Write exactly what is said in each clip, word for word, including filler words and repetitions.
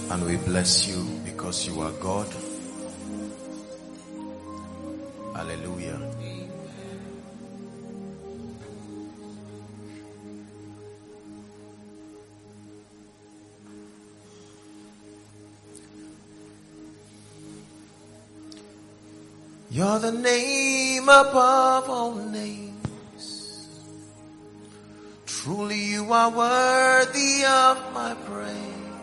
And we bless you because you are God. Hallelujah. You're the name above all names. Truly you are worthy of my praise.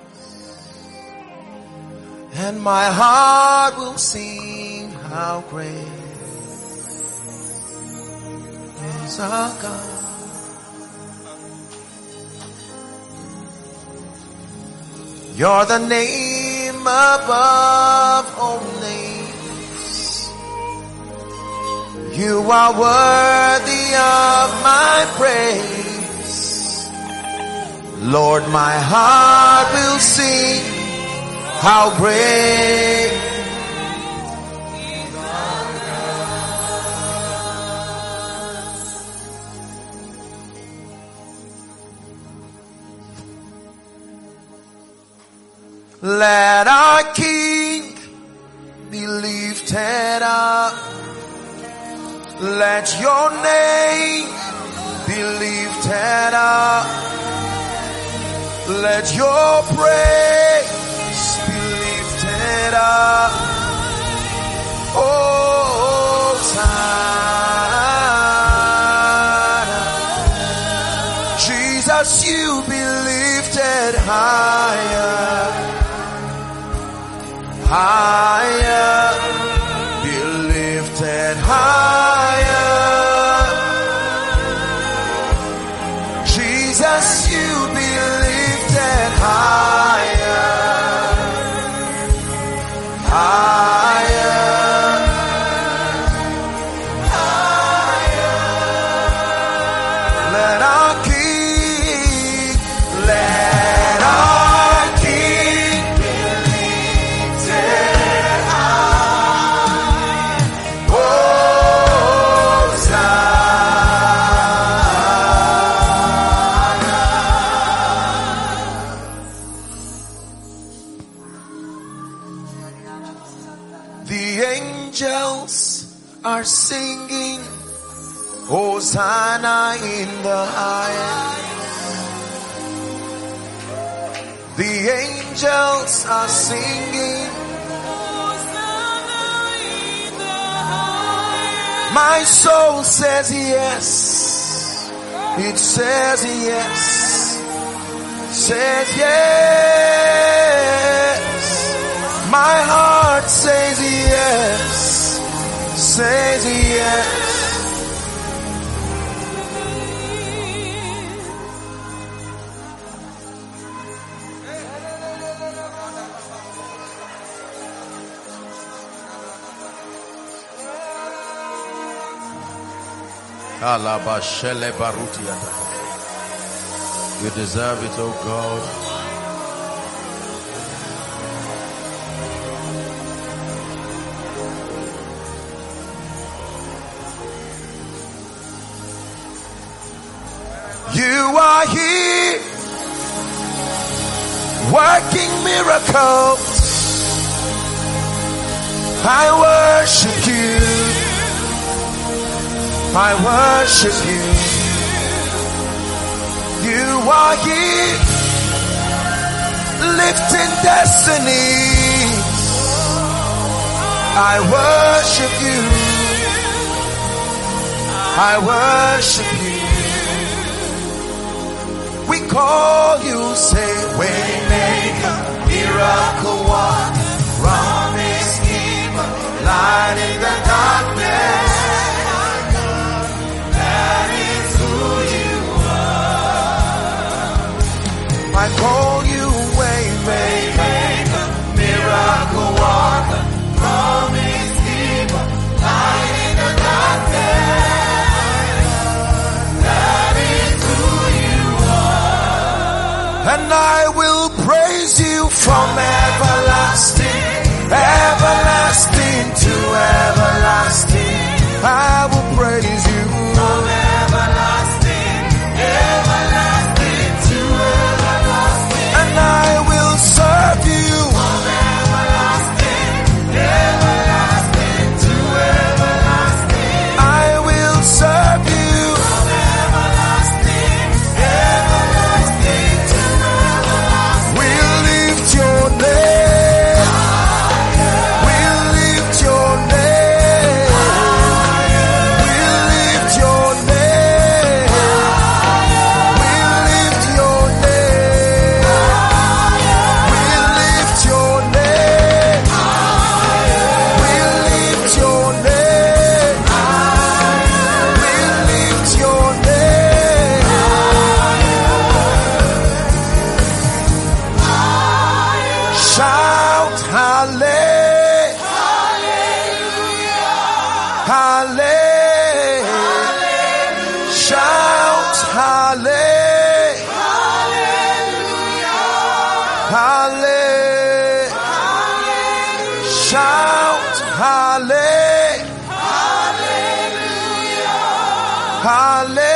And my heart will sing how great is our God. You're the name above all names. You are worthy of my praise. Lord, my heart will sing how great is our God. Let our King be lifted up. Let your name be lifted up. Let your praise be lifted up. Oh, Hosanna. Jesus, you be lifted higher. Higher. Be lifted higher. Jesus, you be lifted higher. Higher. Higher. Let our King, let our King be lifted high. The angels are singing Hosanna in the highest. The angels are singing Hosanna in the highest. My soul says yes. It says yes. Says yes. My heart says yes, says yes. You deserve it, oh God. You are here, working miracles. I worship you. I worship you. You are here, lifting destinies. I worship you. I worship you. We call you, say, Waymaker, miracle worker, promise keeper, light in the darkness. That is who you are. I call you Waymaker, miracle worker, promise keeper, light in the darkness. And I will praise you from everlasting, everlasting to everlasting. I will praise you from everlasting, everlasting to everlasting. And I will serve you Halle- Halle- Shout Halle- Halle- Shout Halle- Halle-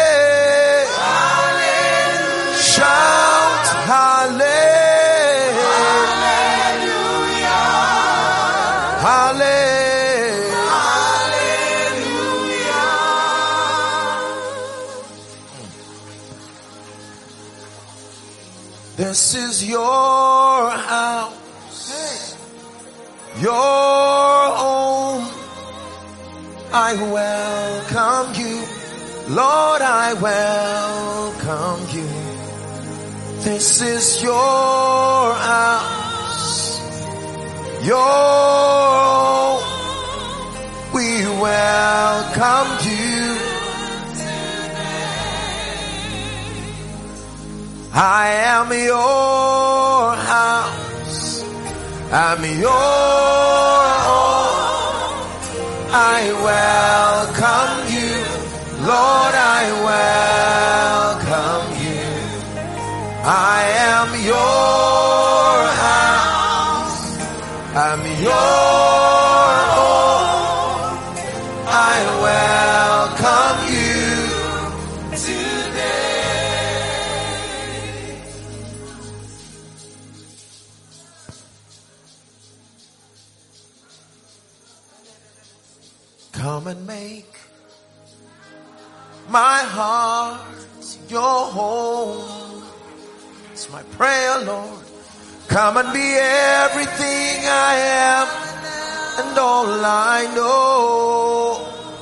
Shout Halle- Halle- This is your house, your home. I welcome you, Lord, I welcome you. This is your house, your home. We welcome you. I am your house, I'm your home. I welcome you, Lord, I welcome you. I am your house, I'm your home. I welcome you today. Come and make my heart your home. It's my prayer, Lord. Come and be everything I am and all I know.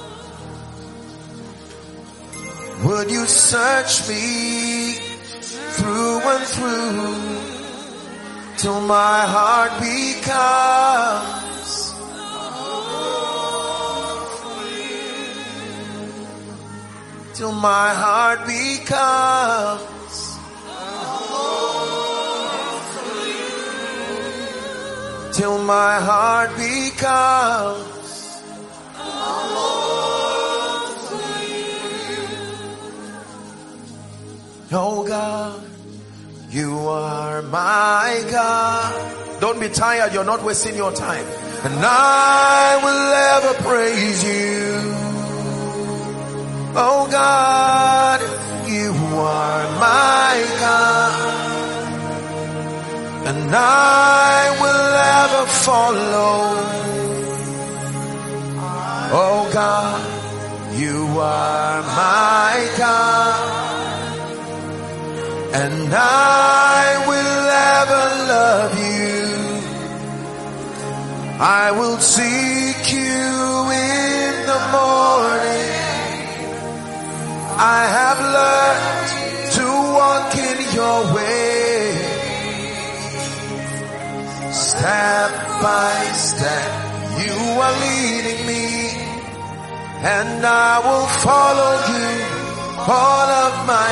Would you search me through and through till my heart becomes till my heart becomes till my heart becomes oh God, you are my God. Don't be tired, you're not wasting your time. And I will ever praise you. Oh God, you are my God, and I will ever follow. Oh God, you are my God, and I will ever love you. I will seek you in the morning. I have learned to walk in your way, step by step. You are leading me, and I will follow you all of my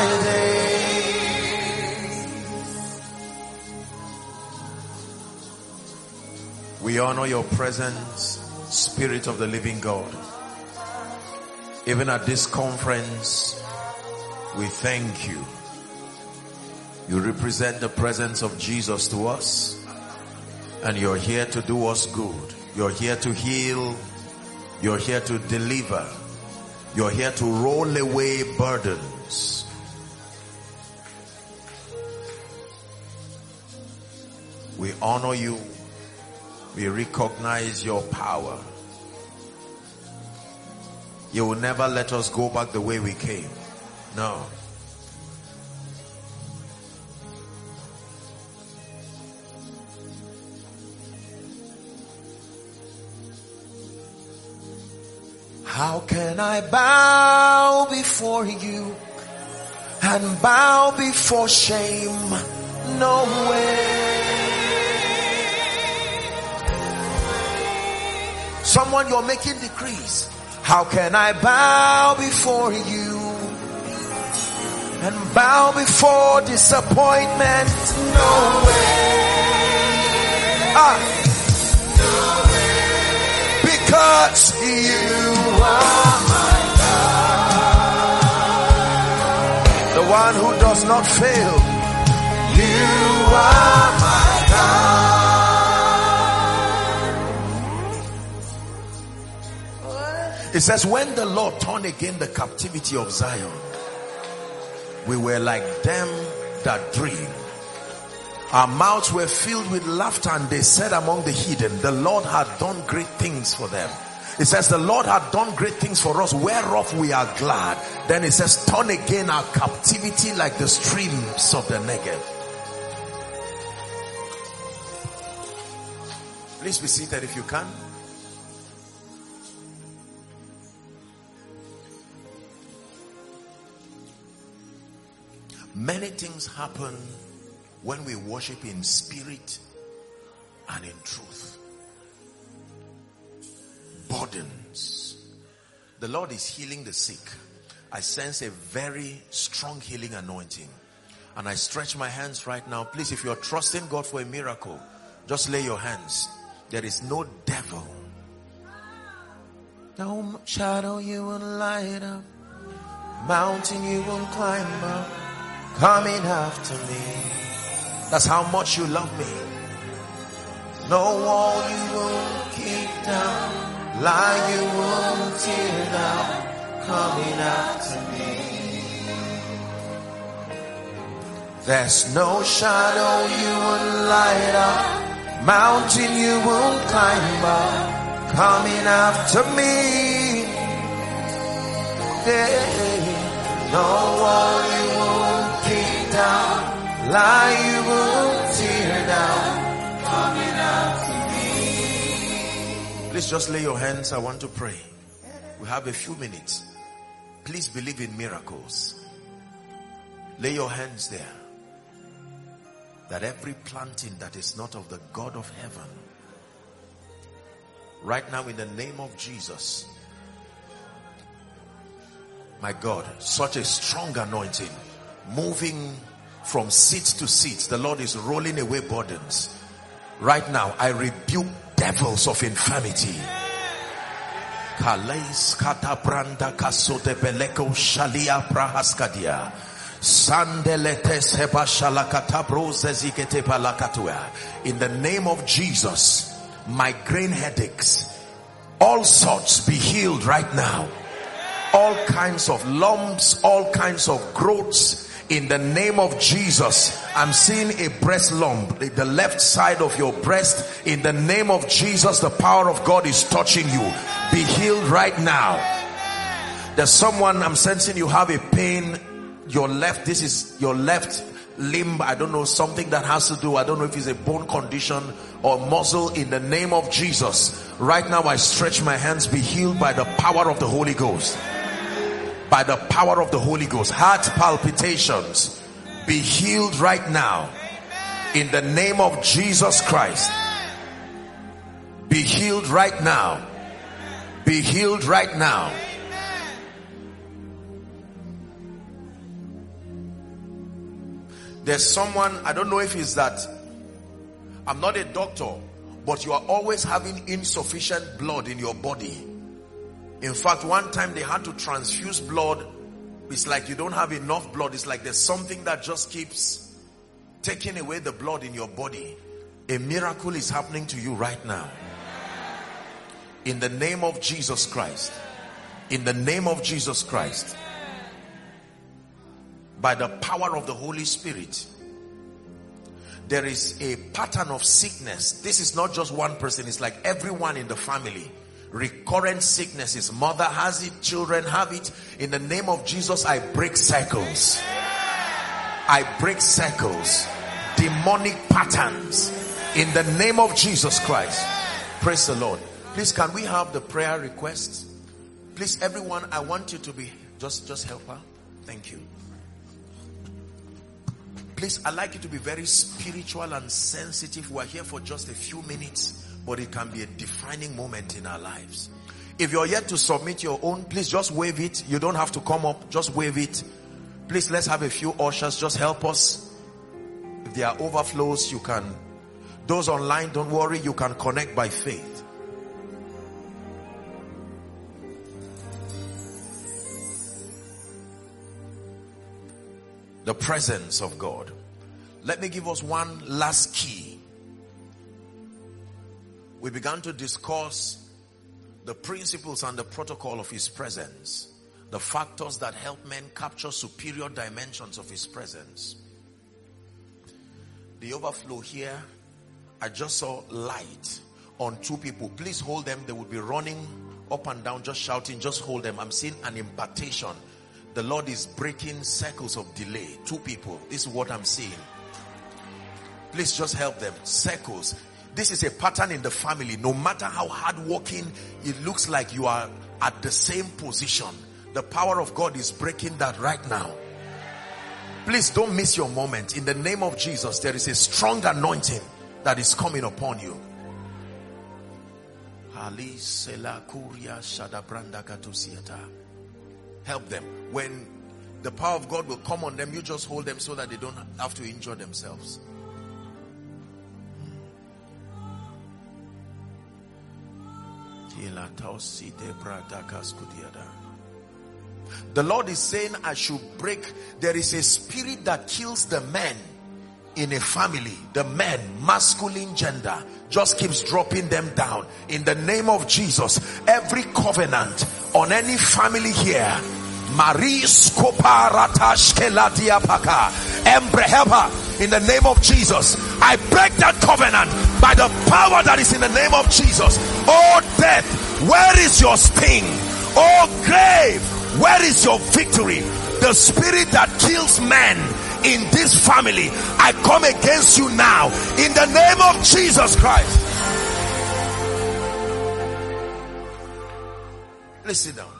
days. We honor your presence, Spirit of the living God. Even at this conference, we thank you. You represent the presence of Jesus to us, and you're here to do us good. You're here to heal. You're here to deliver. You're here to roll away burdens. We honor you. We recognize your power. You will never let us go back the way we came. No. How can I bow before you and bow before shame? No way. Someone, you're making decrees. How can I bow before you and bow before disappointment? No way. Ah. because you are my God, the one who does not fail. You are my God. It says, when the Lord turned again the captivity of Zion, we were like them that dream. Our mouths were filled with laughter, and they said among the heathen, the Lord had done great things for them. It says the Lord had done great things for us, whereof we are glad. Then it says, turn again our captivity like the streams of the Negev. Please be seated if you can. Many things happen when we worship in spirit and in truth. Burdens. The Lord is healing the sick. I sense a very strong healing anointing. And I stretch my hands right now. Please, if you're trusting God for a miracle, just lay your hands. There is no devil. No shadow you will light up. Mountain you will climb up. Coming after me. That's how much you love me. No wall you won't kick down. Lie you won't tear down. Coming after me. There's no shadow you won't light up. Mountain you won't climb up. Coming after me. Yeah. No wall you won't kick down. Lie you won't tear down. Coming after me. Please just lay your hands. I want to pray. We have a few minutes. Please believe in miracles. Lay your hands there. That every planting that is not of the God of heaven, right now in the name of Jesus, my God, such a strong anointing, moving from seat to seat. The Lord is rolling away burdens. Right now, I rebuke devils of infirmity. Kalais katabranda kasote beleko shalia prahaskadia. In the name of Jesus, migraine headaches, all sorts, be healed right now. All kinds of lumps, all kinds of growths, in the name of Jesus. I'm seeing a breast lump, the left side of your breast. In the name of Jesus, the power of God is touching you. Be healed right now. There's someone, I'm sensing you have a pain. Your left, this is your left limb. I don't know, something that has to do, I don't know if it's a bone condition or muscle. In the name of Jesus, right now I stretch my hands. Be healed by the power of the Holy Ghost. By the power of the Holy Ghost. Heart palpitations, be healed right now. In the name of Jesus Christ. Be healed right now. Be healed right now. There's someone, I don't know if it's that, I'm not a doctor, but you are always having insufficient blood in your body. In fact, one time they had to transfuse blood. It's like you don't have enough blood. It's like there's something that just keeps taking away the blood in your body. A miracle is happening to you right now. In the name of Jesus Christ. In the name of Jesus Christ. By the power of the Holy Spirit. There is a pattern of sickness. This is not just one person. It's like everyone in the family. Recurrent sicknesses. Mother has it. Children have it. In the name of Jesus, I break cycles. I break cycles. Demonic patterns. In the name of Jesus Christ. Praise the Lord. Please, can we have the prayer requests? Please, everyone, I want you to be, just, just help her. Thank you. Please, I'd like you to be very spiritual and sensitive. We're here for just a few minutes, but it can be a defining moment in our lives. If you're yet to submit your own, please just wave it. You don't have to come up, just wave it. Please, let's have a few ushers. Just help us. If there are overflows, you can. Those online, don't worry, you can connect by faith. The presence of God. Let me give us one last key. We began to discuss the principles and the protocol of his presence. The factors that help men capture superior dimensions of his presence. The overflow here, I just saw light on two people. Please hold them. They would be running up and down, just shouting. Just hold them. I'm seeing an impartation. The Lord is breaking circles of delay. Two people. This is what I'm seeing. Please just help them. Circles. This is a pattern in the family. No matter how hardworking it looks like, you are at the same position. The power of God is breaking that right now. Please don't miss your moment. In the name of Jesus, there is a strong anointing that is coming upon you. Help them. When the power of God will come on them, you just hold them so that they don't have to injure themselves. The Lord is saying I should break. There is a spirit that kills the men in a family. The men, masculine gender, just keeps dropping them down. In the name of Jesus, every covenant on any family here, Maris Koparatash Keladiapaka, Embre, help her. In the name of Jesus, I break that covenant by the power that is in the name of Jesus. Oh death, where is your sting? Oh grave, where is your victory? The spirit that kills men in this family, I come against you now in the name of Jesus Christ. Let's sit down.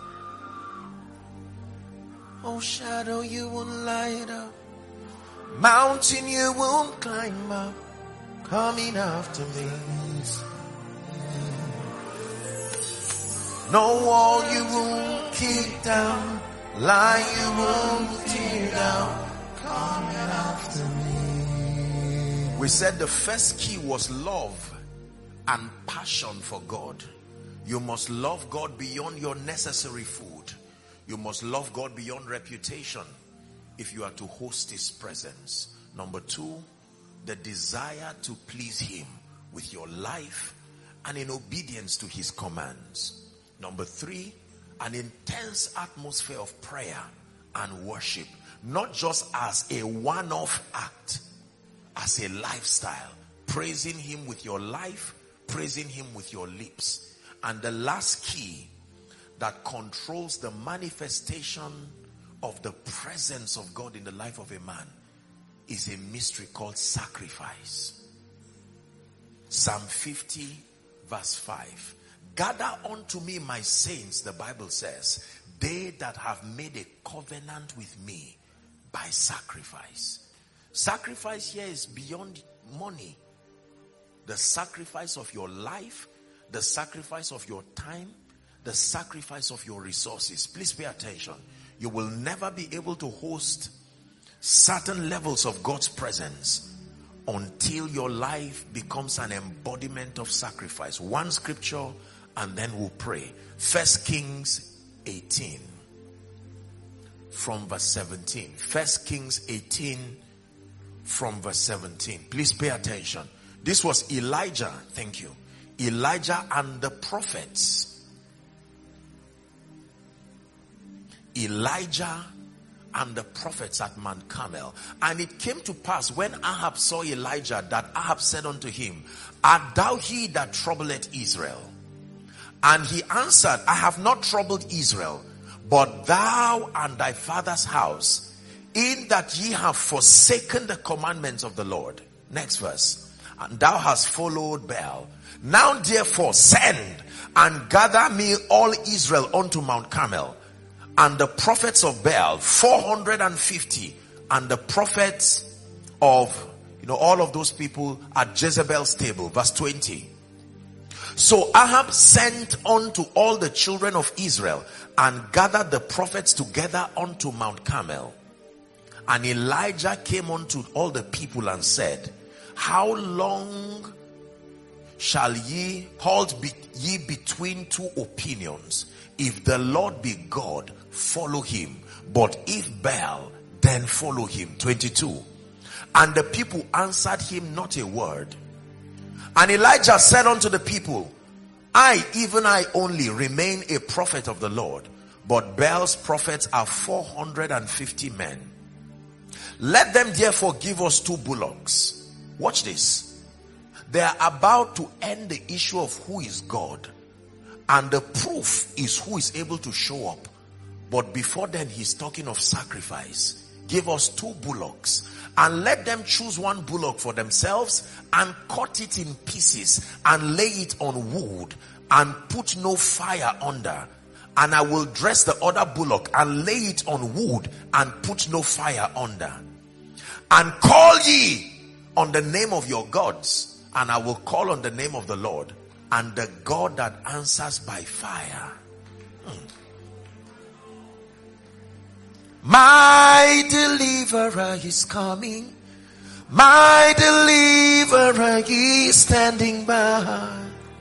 Oh shadow, you won't light up. Mountain, you won't climb up. Coming after me. No wall you won't kick down. Lie you won't tear down. Coming after me. We said the first key was love and passion for God. You must love God beyond your necessary food. You must love God beyond reputation if you are to host his presence. Number two, the desire to please him with your life and in obedience to his commands. Number three, an intense atmosphere of prayer and worship. Not just as a one-off act, as a lifestyle. Praising him with your life, praising him with your lips. And the last key that controls the manifestation of the presence of God in the life of a man is a mystery called sacrifice. Psalm fifty verse five. Gather unto me my saints, the Bible says, they that have made a covenant with me by sacrifice. Sacrifice here is beyond money. The sacrifice of your life, the sacrifice of your time, the sacrifice of your resources. Please pay attention. You will never be able to host certain levels of God's presence until your life becomes an embodiment of sacrifice. One scripture and then we'll pray. First Kings eighteen from verse seventeen. First Kings eighteen from verse seventeen. Please pay attention. This was Elijah. Thank you. Elijah and the prophets. Elijah and the prophets at Mount Carmel. And it came to pass when Ahab saw Elijah that Ahab said unto him, art thou he that troubleth Israel? And he answered, I have not troubled Israel, but thou and thy father's house, in that ye have forsaken the commandments of the Lord. Next verse. And thou hast followed Baal. Now therefore send and gather me all Israel unto Mount Carmel. And the prophets of Baal, four hundred fifty, and the prophets of, you know, all of those people at Jezebel's table. Verse twenty. So Ahab sent unto all the children of Israel and gathered the prophets together unto Mount Carmel. And Elijah came unto all the people and said, how long shall ye halt be, ye between two opinions? If the Lord be God, follow him. But if Baal, then follow him. twenty-two. And the people answered him not a word. And Elijah said unto the people, I, even I only, remain a prophet of the Lord, but Baal's prophets are four hundred fifty men. Let them therefore give us two bullocks. Watch this. They are about to end the issue of who is God. And the proof is who is able to show up. But before then, he's talking of sacrifice. Give us two bullocks. And let them choose one bullock for themselves and cut it in pieces and lay it on wood and put no fire under. And I will dress the other bullock and lay it on wood and put no fire under. And call ye on the name of your gods, and I will call on the name of the Lord, and the God that answers by fire. Hmm. My deliverer is coming. My deliverer is standing by.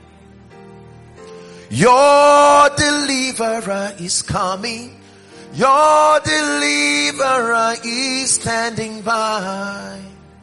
Your deliverer is coming. Your deliverer is standing by.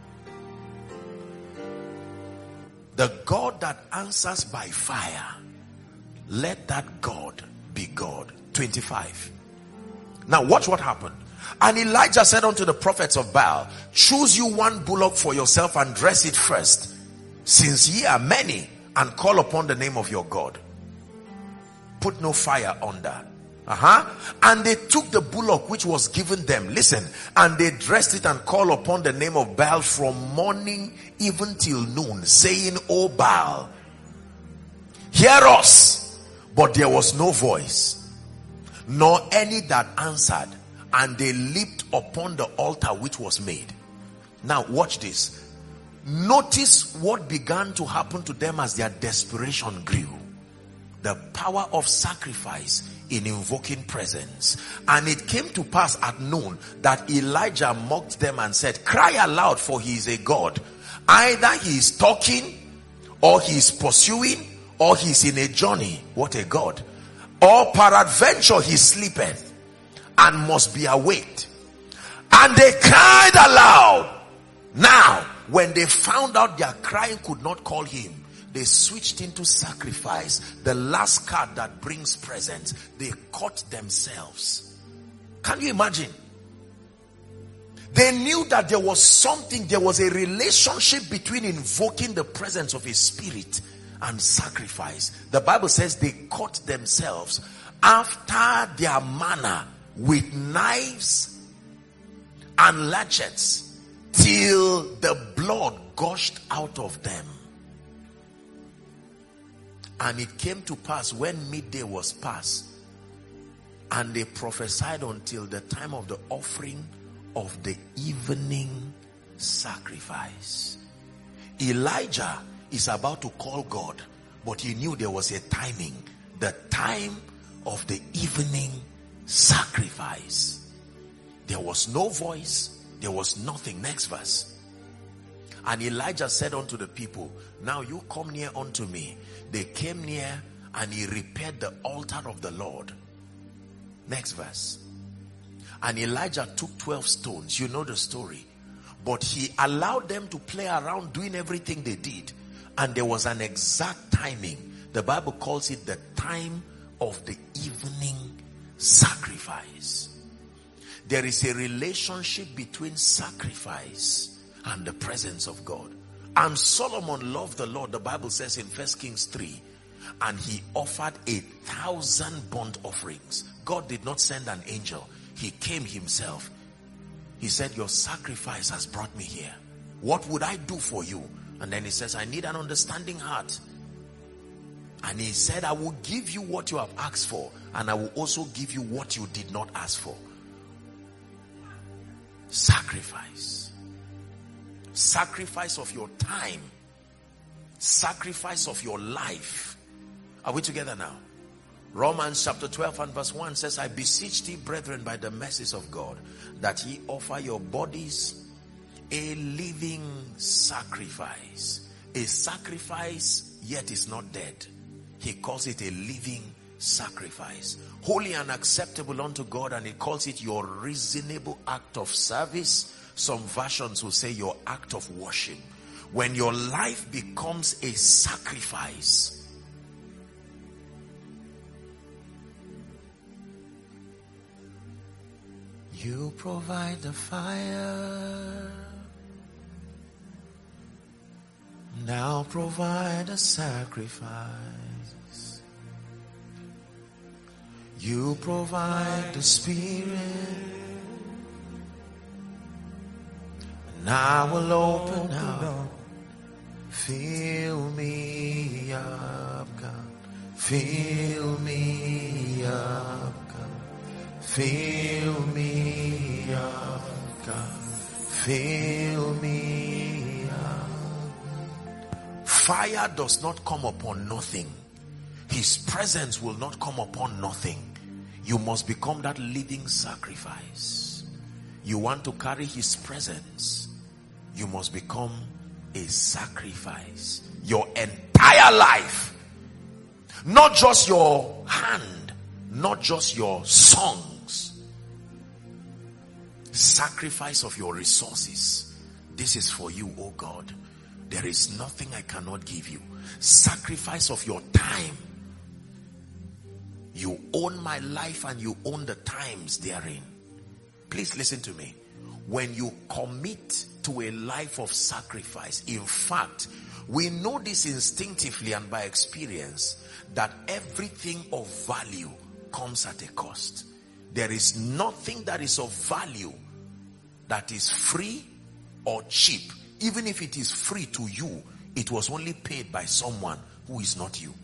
The God that answers by fire, let that God be God. twenty-five. Now watch what happened. And Elijah said unto the prophets of Baal, choose you one bullock for yourself and dress it first, since ye are many, and call upon the name of your God. Put no fire under. Uh-huh. And they took the bullock which was given them. Listen. And they dressed it and called upon the name of Baal from morning even till noon, saying, O Baal, hear us. But there was no voice, nor any that answered. And they leaped upon the altar which was made. Now watch this. Notice what began to happen to them as their desperation grew. The power of sacrifice in invoking presence. And it came to pass at noon that Elijah mocked them and said, cry aloud, for he is a God. Either he is talking, or he is pursuing, or he is in a journey. What a God. Or peradventure he sleepeth and must be awaked. And they cried aloud. Now, when they found out their crying could not call him, they switched into sacrifice. The last card that brings presence. They cut themselves. Can you imagine? They knew that there was something, there was a relationship between invoking the presence of a spirit and sacrifice. The Bible says they cut themselves after their manner with knives and latchets till the blood gushed out of them. And it came to pass when midday was past, and they prophesied until the time of the offering of the evening sacrifice. Elijah is about to call God, but he knew there was a timing. The time of the evening sacrifice. There was no voice. There was nothing. Next verse. And Elijah said unto the people, now you come near unto me. They came near, and he repaired the altar of the Lord. Next verse. And Elijah took twelve stones. You know the story. But he allowed them to play around doing everything they did. And there was an exact timing. The Bible calls it the time of the evening sacrifice. There is a relationship between sacrifice and the presence of God. And Solomon loved the Lord. The Bible says in First Kings three, and he offered a thousand burnt offerings. God did not send an angel. He came himself. He said, your sacrifice has brought me here. What would I do for you? And then he says, I need an understanding heart. And he said, I will give you what you have asked for, and I will also give you what you did not ask for. Sacrifice. Sacrifice of your time. Sacrifice of your life. Are we together now? Romans chapter twelve and verse one says, I beseech thee, brethren, by the mercies of God, that ye offer your bodies a living sacrifice. A sacrifice, yet is not dead. He calls it a living sacrifice. Holy and acceptable unto God, and it calls it your reasonable act of service. Some versions will say your act of worship. When your life becomes a sacrifice, you provide the fire, now provide a sacrifice. You provide the Spirit, and I will open up. Fill me up, God. Fill me up, God. Fill me up, God. Fill me up. Fire does not come upon nothing. His presence will not come upon nothing. You must become that living sacrifice. You want to carry his presence, you must become a sacrifice. Your entire life, not just your hand, not just your songs, sacrifice of your resources. This is for you, oh God. There is nothing I cannot give you. Sacrifice of your time. You own my life and you own the times therein. Please listen to me. When you commit to a life of sacrifice, in fact, we know this instinctively and by experience, that everything of value comes at a cost. There is nothing that is of value that is free or cheap. Even if it is free to you, it was only paid by someone who is not you.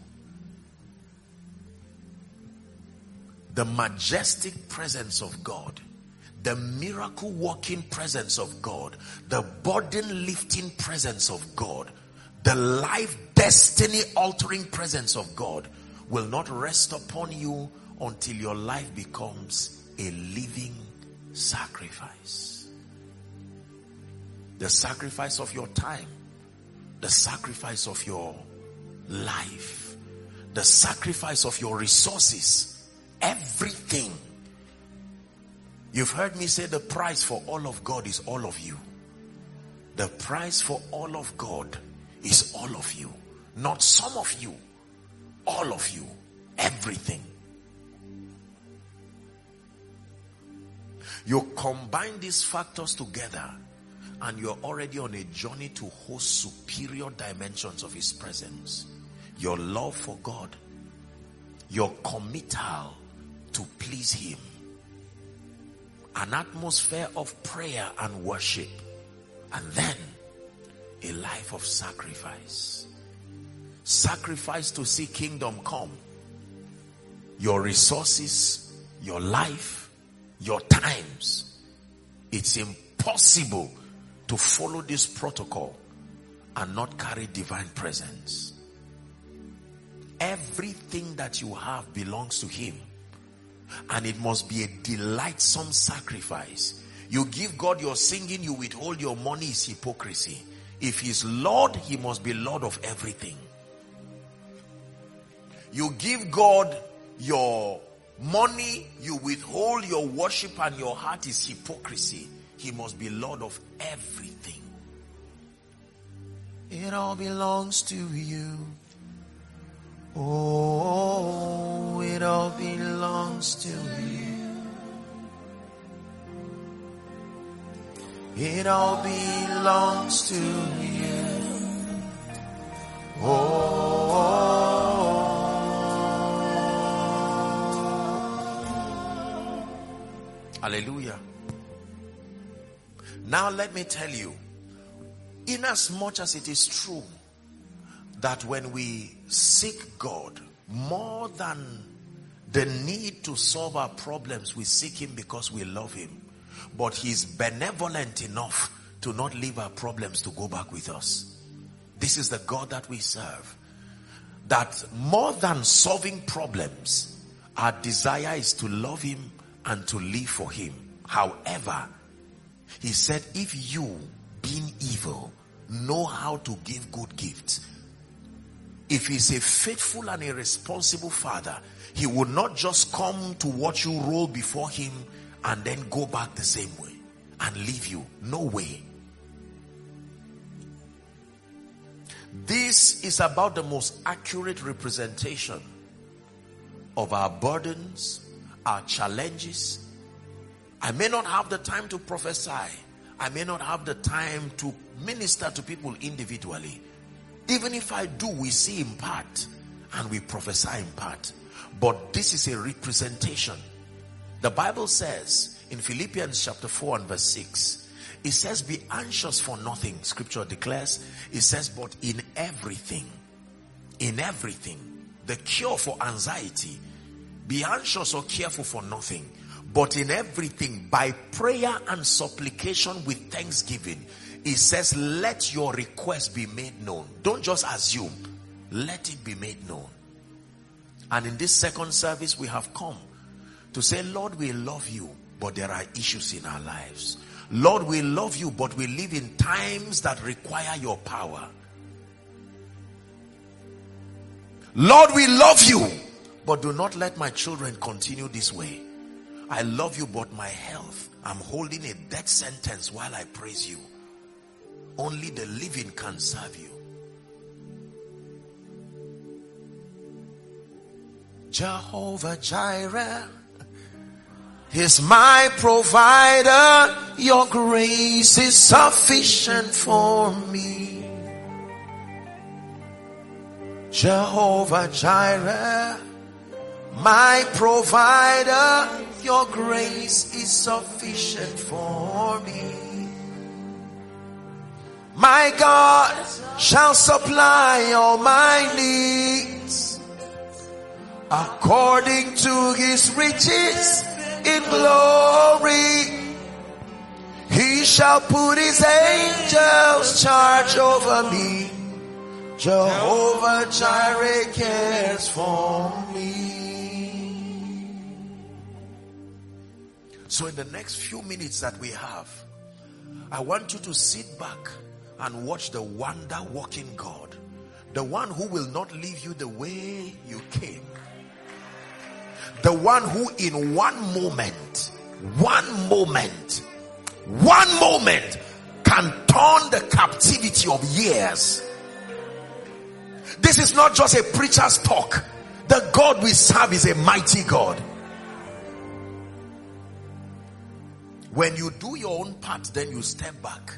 The majestic presence of God, the miracle working presence of God, the burden lifting presence of God, the life destiny altering presence of God will not rest upon you until your life becomes a living sacrifice. The sacrifice of your time, the sacrifice of your life, the sacrifice of your resources, everything. You've heard me say the price for all of God is all of you. The price for all of God is all of you. Not some of you. All of you. Everything. You combine these factors together and you're already on a journey to host superior dimensions of his presence. Your love for God. Your committal to please him. An atmosphere of prayer and worship. And then a life of sacrifice. Sacrifice to see kingdom come. Your resources, your life, your times. It's impossible to follow this protocol and not carry divine presence. Everything that you have belongs to him. And it must be a delightsome sacrifice. You give God your singing, you withhold your money, is hypocrisy. If he's Lord, he must be Lord of everything. You give God your money, you withhold your worship and your heart, is hypocrisy. He must be Lord of everything. It all belongs to you. Oh, it all belongs to you. It all belongs to you. Oh, hallelujah. Now let me tell you, inasmuch as it is true that when we seek God, more than the need to solve our problems, we seek him because we love him. But he's benevolent enough to not leave our problems to go back with us. This is the God that we serve. That more than solving problems, our desire is to love him and to live for him. However, he said, if you, being evil, know how to give good gifts, if he's a faithful and a responsible father, he would not just come to watch you roll before him and then go back the same way and leave you. No way. This is about the most accurate representation of our burdens, our challenges. I may not have the time to prophesy. I may not have the time to minister to people individually. Even if I do, we see in part and we prophesy in part. But this is a representation. The Bible says in Philippians chapter four and verse six, it says, be anxious for nothing. Scripture declares, it says, but in everything, in everything, the cure for anxiety, be anxious or careful for nothing, but in everything, by prayer and supplication with thanksgiving, it says, let your request be made known. Don't just assume. Let it be made known. And in this second service, we have come to say, Lord, we love you, but there are issues in our lives. Lord, we love you, but we live in times that require your power. Lord, we love you, but do not let my children continue this way. I love you, but my health, I'm holding a death sentence while I praise you. Only the living can serve you. Jehovah Jireh is my provider. Your grace is sufficient for me. Jehovah Jireh, my provider. Your grace is sufficient for me. My God shall supply all my needs according to his riches in glory. He shall put his angels charge over me. Jehovah Jireh cares for me. So in the next few minutes that we have, I want you to sit back and watch the wonder working God, the one who will not leave you the way you came, the one who in one moment, one moment, one moment can turn the captivity of years. This is not just a preacher's talk. The God we serve is a mighty God. When you do your own part, then you step back.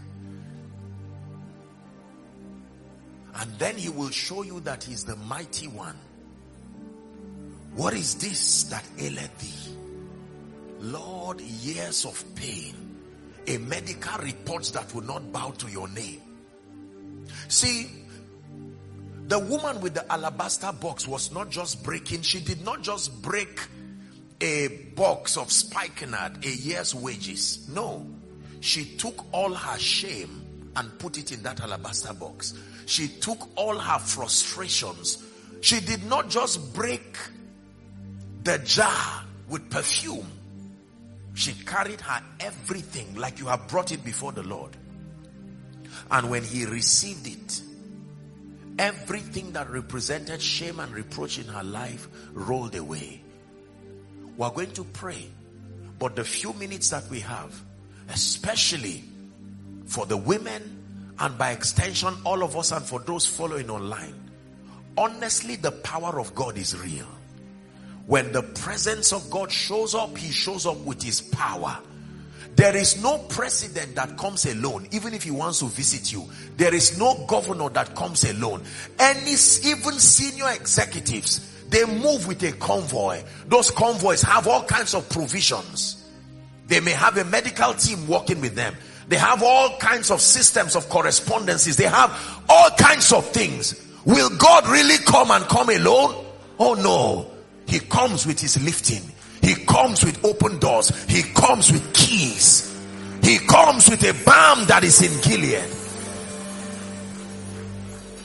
And then he will show you that he's the mighty one. What is this that aileth thee? Lord, years of pain. A medical report that will not bow to your name. See, the woman with the alabaster box was not just breaking. She did not just break a box of spikenard, a year's wages. No. She took all her shame and put it in that alabaster box. She took all her frustrations. She did not just break the jar with perfume. She carried her everything like you have brought it before the Lord. And when he received it, everything that represented shame and reproach in her life rolled away. We are going to pray, but the few minutes that we have, especially for the women and by extension all of us and for those following online, honestly the power of God is real. When the presence of God shows up, he shows up with his power. There is no president that comes alone, even if he wants to visit you. There is no governor that comes alone. Any, even senior executives, they move with a convoy. Those convoys have all kinds of provisions. They may have a medical team working with them. They have all kinds of systems of correspondences. They have all kinds of things. Will God really come and come alone? Oh no. He comes with his lifting. He comes with open doors. He comes with keys. He comes with a balm that is in Gilead.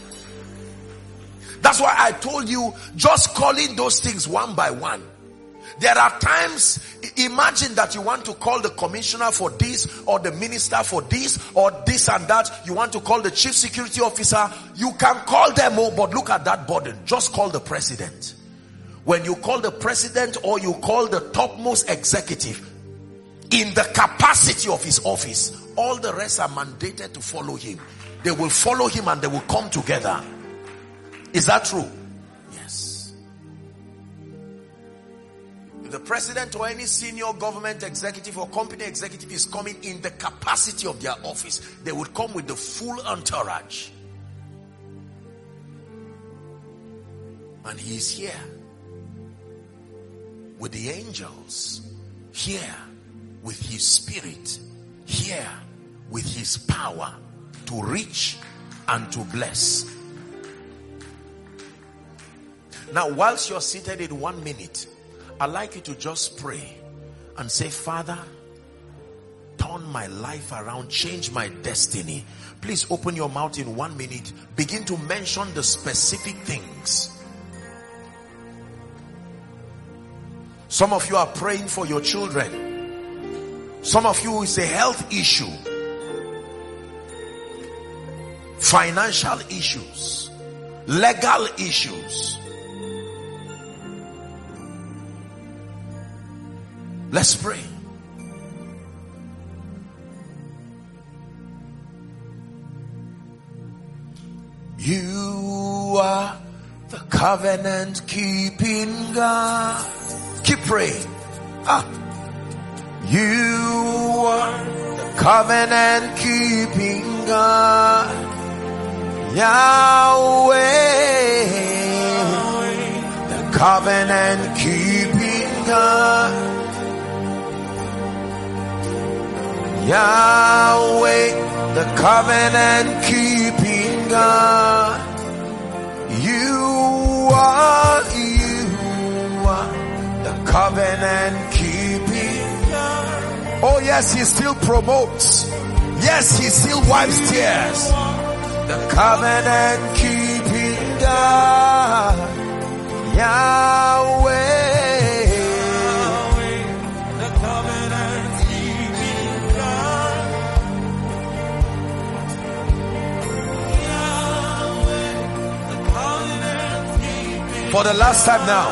That's why I told you, just calling those things one by one. There are times, imagine that you want to call the commissioner for this, or the minister for this, or this and that. You want to call the chief security officer. You can call them all, but look at that burden. Just call the president. When you call the president, or you call the topmost executive in the capacity of his office, all the rest are mandated to follow him. They will follow him and they will come together. Is that true? Yes. If the president or any senior government executive or company executive is coming in the capacity of their office, they would come with the full entourage. And he is here with the angels, here with his spirit, here with his power to reach and to bless. Now, whilst you're seated in one minute, I'd like you to just pray and say, Father, turn my life around, change my destiny. Please open your mouth in one minute. Begin to mention the specific things. Some of you are praying for your children. Some of you, it's a health issue. Financial issues. Legal issues. Let's pray. You are the covenant keeping God. Keep praying. Ah. You are the covenant keeping God. Yahweh, the covenant keeping God. Yahweh, the covenant keeping God. You are, you are the covenant keeping God. Oh yes, he still promotes. Yes, he still wipes tears. The covenant keeping God. Yahweh. For the last time now.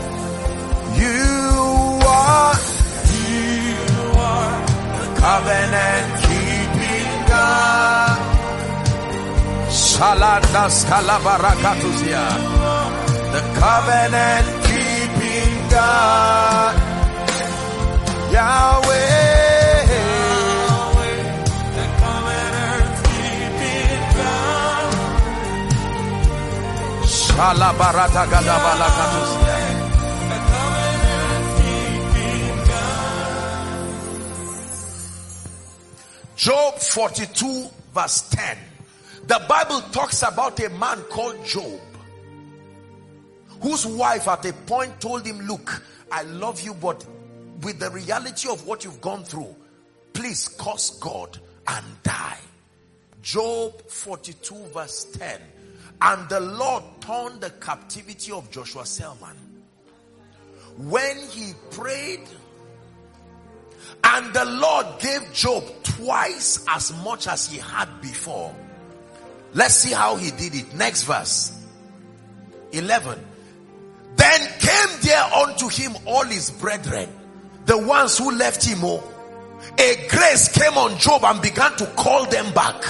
You are, you are the covenant keeping God. Saladas kalabarakatuzia. The covenant keeping God. Yahweh. Job forty-two verse ten. The Bible talks about a man called Job, whose wife at a point told him, look, I love you, but with the reality of what you've gone through, please curse God and die. Job forty-two verse ten. And the Lord turned the captivity of Joshua Selman. When he prayed, and the Lord gave Job twice as much as he had before. Let's see how he did it. Next verse. eleven. Then came there unto him all his brethren, the ones who left him. Oh, a grace came on Job and began to call them back.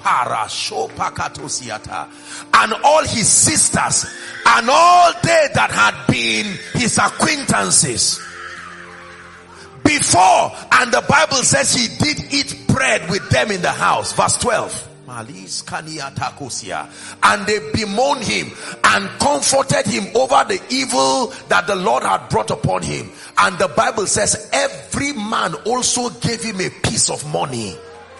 And all his sisters and all they that had been his acquaintances before, and the Bible says he did eat bread with them in the house. Verse twelve. And they bemoaned him and comforted him over the evil that the Lord had brought upon him. And the Bible says every man also gave him a piece of money.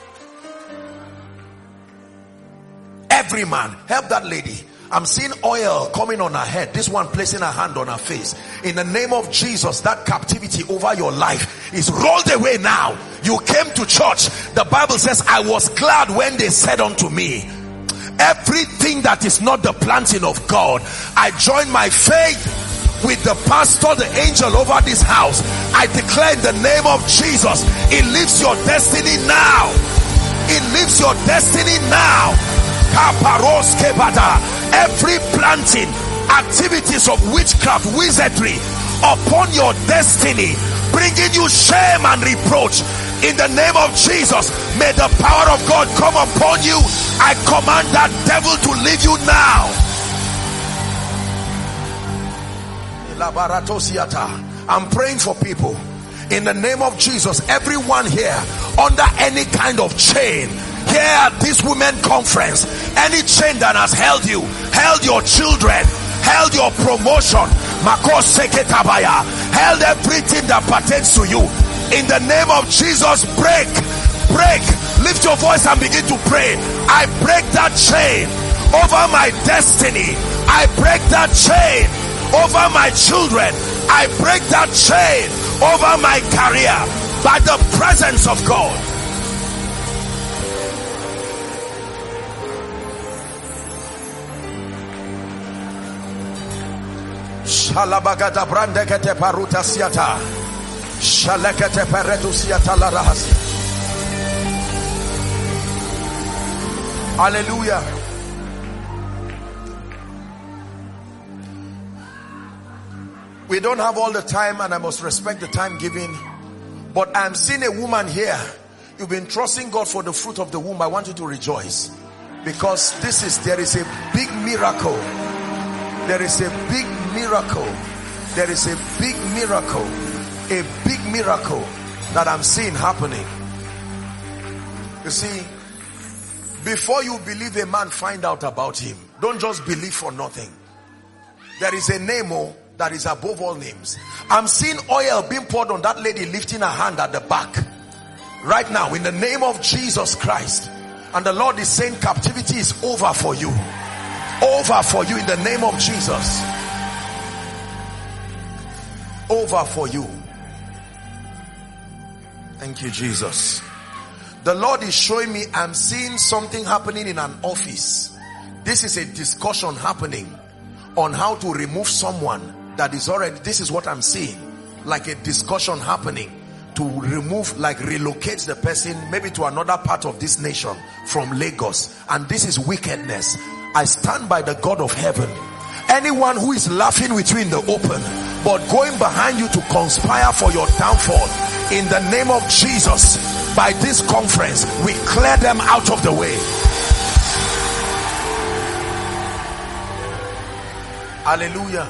Every man. Help that lady. I'm seeing oil coming on her head. This one placing her hand on her face. In the name of Jesus, that captivity over your life is rolled away now. You came to church. The Bible says, I was glad when they said unto me, everything that is not the planting of God, I join my faith with the pastor, the angel over this house, I declare in the name of Jesus, it leaves your destiny now. It leaves your destiny now. Every planting, activities of witchcraft, wizardry upon your destiny, bringing you shame and reproach, in the name of Jesus, may the power of God come upon you. I command that devil to leave you now. I'm praying for people in the name of Jesus. Everyone here under any kind of chain here at this women conference, any chain that has held you, held your children, held your promotion, held everything that pertains to you, in the name of Jesus, break, break. Lift your voice and begin to pray. I break that chain over my destiny. I break that chain over my children. I break that chain over my career by the presence of God. Shalabagada brandekete paruta siata. Shalekete peretu siata la rahasi. Hallelujah. We don't have all the time, and I must respect the time given, but I'm seeing a woman here. You've been trusting God for the fruit of the womb. I want you to rejoice, because this is, there is a big miracle. There is a big miracle. There is a big miracle. A big miracle that I'm seeing happening. You see, before you believe a man, find out about him. Don't just believe for nothing. There is a name that is above all names. I'm seeing oil being poured on that lady lifting her hand at the back right now in the name of Jesus Christ. And the Lord is saying captivity is over for you. Over for you in the name of Jesus. Over for you. Thank you, Jesus. The Lord is showing me, I'm seeing something happening in an office. This is a discussion happening on how to remove someone that is already, this is what I'm seeing, like a discussion happening to remove, like relocate the person maybe to another part of this nation from Lagos. And this is wickedness. I stand by the God of heaven. Anyone who is laughing with you in the open but going behind you to conspire for your downfall, in the name of Jesus, by this conference we clear them out of the way. Hallelujah.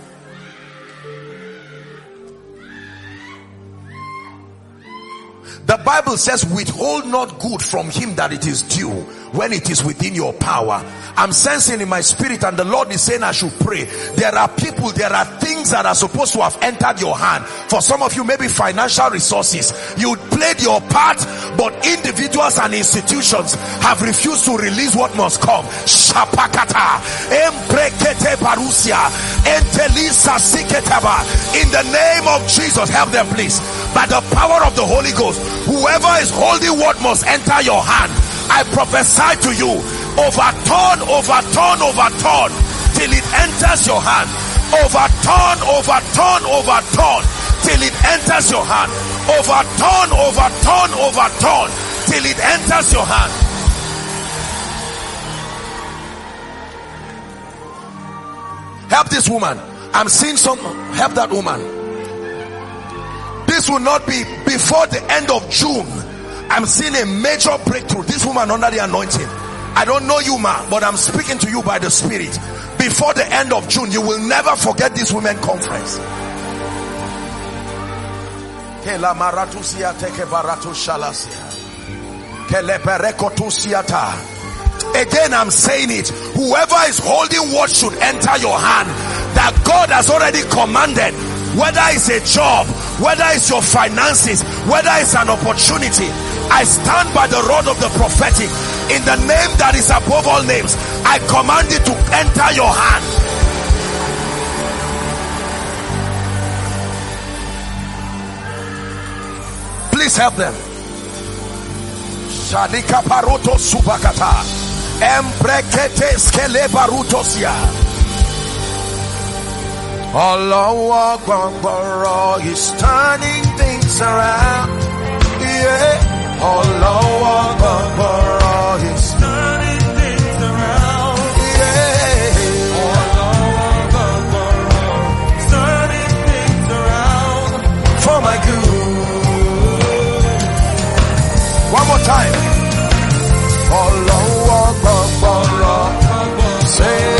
The Bible says, withhold not good from him that it is due when it is within your power. I'm sensing in my spirit, and the Lord is saying I should pray. There are people, there are things that are supposed to have entered your hand. For some of you, maybe financial resources. You played your part, but individuals and institutions have refused to release what must come. Shapakata, Embrekete Barusia, Entelisa Siketaba. In the name of Jesus, help them please. By the power of the Holy Ghost, whoever is holding what must enter your hand, I prophesy to you, overturn, overturn, overturn, till it enters your hand. Overturn, overturn, overturn, till it enters your hand. Overturn, overturn, overturn, till it enters your hand. Help this woman. I'm seeing some, help that woman. This will not be before the end of June. I'm seeing a major breakthrough. This woman under the anointing. I don't know you, ma, but I'm speaking to you by the Spirit. Before the end of June, you will never forget this women conference. Again, I'm saying it. Whoever is holding what should enter your hand, that God has already commanded, whether it's a job, whether it's your finances, whether it's an opportunity, I stand by the rod of the prophetic. In the name that is above all names, I command it to enter your hand. Please help them. Shalika paroto subakata. Embrekete skele barutosia. Allah Akbar, He's turning things around. Yeah. Allah Akbar, He's turning things around. Yeah. Allah Akbar, He's turning things around for my good. One more time. Allah Akbar, say.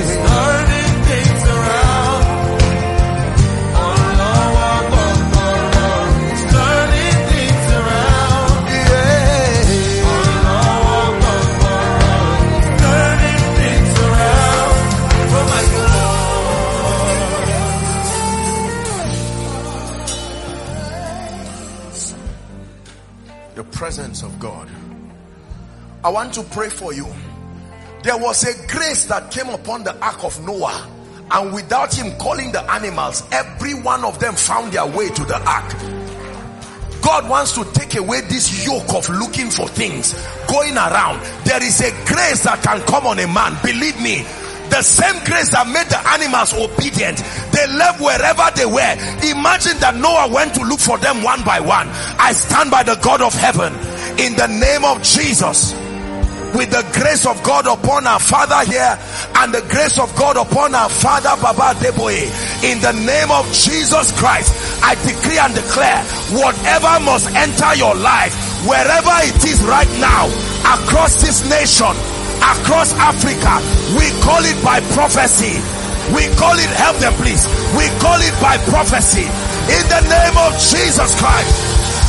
Presence of God. I want to pray for you. There was a grace that came upon the ark of Noah, and without him calling the animals, every one of them found their way to the ark. God wants to take away this yoke of looking for things, going around. There is a grace that can come on a man. Believe me, the same grace that made the animals obedient, they left wherever they were. Imagine that Noah went to look for them one by one. I stand by the God of heaven in the name of Jesus, with the grace of God upon our father here and the grace of God upon our father Baba Deboe, in the name of Jesus Christ, I decree and declare, whatever must enter your life, wherever it is right now, across this nation, across Africa, we call it by prophecy. We call it, help them please, we call it by prophecy in the name of Jesus Christ.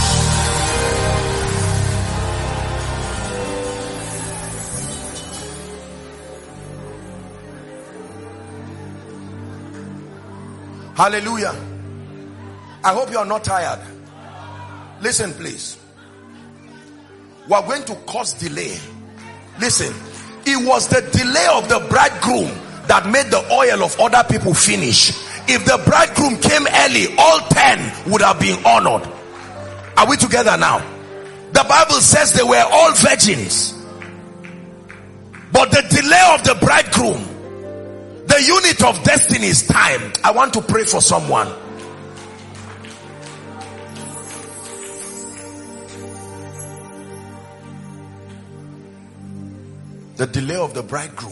Hallelujah. I hope you are not tired. Listen please, we are going to cause delay. Listen, it was the delay of the bridegroom that made the oil of other people finish. If the bridegroom came early, all ten would have been honored. Are we together now? The Bible says they were all virgins, but the delay of the bridegroom, the unit of destiny is time. I want to pray for someone. The delay of the bridegroom.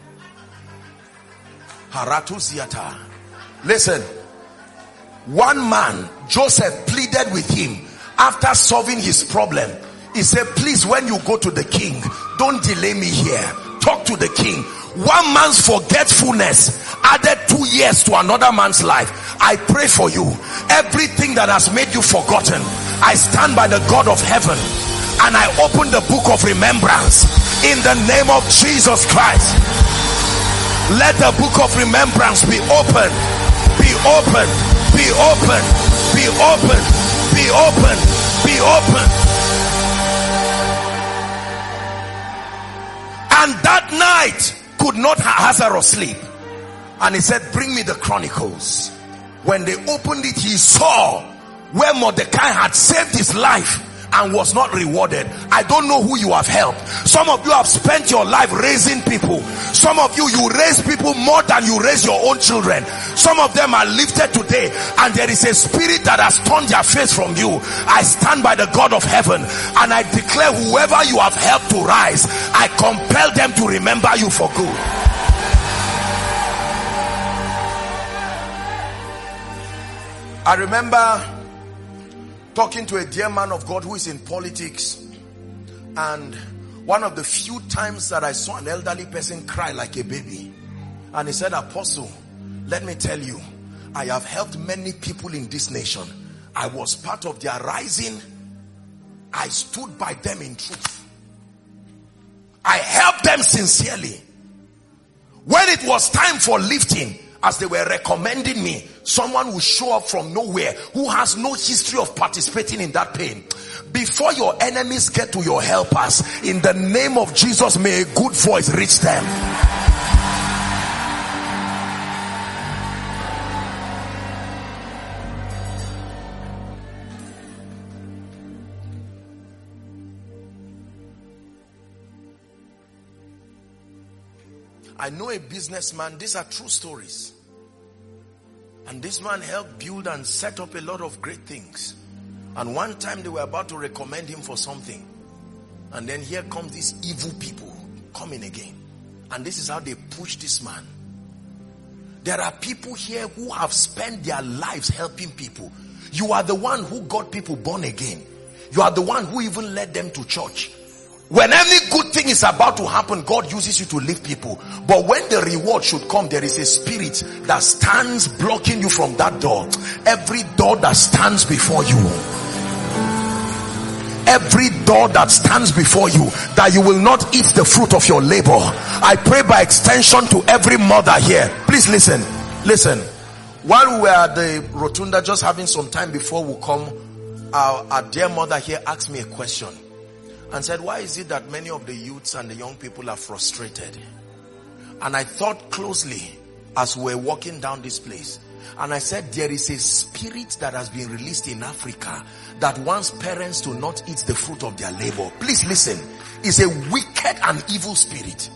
Haratu Ziata. Listen, one man, Joseph, pleaded with him after solving his problem. He said, please, when you go to the king, don't delay me here. Talk to the king. One man's forgetfulness added two years to another man's life. I pray for you. Everything that has made you forgotten, I stand by the God of heaven and I open the book of remembrance in the name of Jesus Christ. Let the book of remembrance be open, be open, be open, be open, be open, be open. And that night could not Ahasuerus sleep, and he said, bring me the Chronicles. When they opened it, he saw where Mordecai had saved his life and was not rewarded. I don't know who you have helped. Some of you have spent your life raising people. Some of you, you raise people more than you raise your own children. Some of them are lifted today, and there is a spirit that has turned their face from you. I stand by the God of heaven and I declare, whoever you have helped to rise, I compel them to remember you for good. I remember talking to a dear man of God who is in politics, and one of the few times that I saw an elderly person cry like a baby, and he said, Apostle, let me tell you, I have helped many people in this nation. I was part of their rising. I stood by them in truth. I helped them sincerely. When it was time for lifting, as they were recommending me, someone will show up from nowhere who has no history of participating in that pain. Before your enemies get to your helpers, in the name of Jesus, may a good voice reach them. I know a businessman, these are true stories. And this man helped build and set up a lot of great things. And one time they were about to recommend him for something. And then here comes these evil people coming again. And this is how they push this man. There are people here who have spent their lives helping people. You are the one who got people born again. You are the one who even led them to church. When any good thing is about to happen, God uses you to lift people. But when the reward should come, there is a spirit that stands blocking you from that door. Every door that stands before you, every door that stands before you, that you will not eat the fruit of your labor. I pray by extension to every mother here. Please listen, listen. While we were at the rotunda, just having some time before we come, our, our dear mother here asked me a question and said, why is it that many of the youths and the young people are frustrated? And I thought closely as we were walking down this place, and I said, there is a spirit that has been released in Africa that wants parents to not eat the fruit of their labor. Please listen. It's a wicked and evil spirit.